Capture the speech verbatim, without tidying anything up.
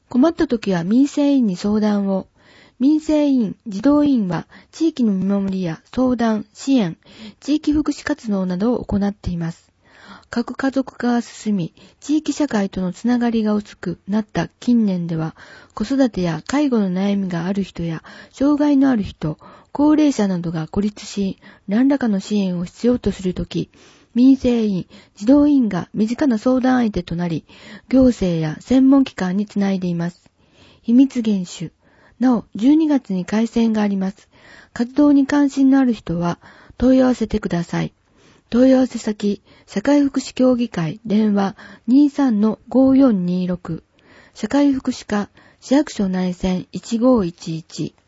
困った時は民生委員に相談を。民生委員、児童委員は地域の見守りや相談、支援、地域福祉活動などを行っています。核家族化が進み、地域社会とのつながりが薄くなった近年では、子育てや介護の悩みがある人や、障害のある人、高齢者などが孤立し、何らかの支援を必要とするとき、民生委員、児童委員が身近な相談相手となり、行政や専門機関につないでいます。秘密厳守。なお、じゅうにがつに開戦があります。活動に関心のある人は問い合わせてください。問い合わせ先、社会福祉協議会電話 にじゅうさんのごよんにろく 社会福祉課市役所内線いちごいちいち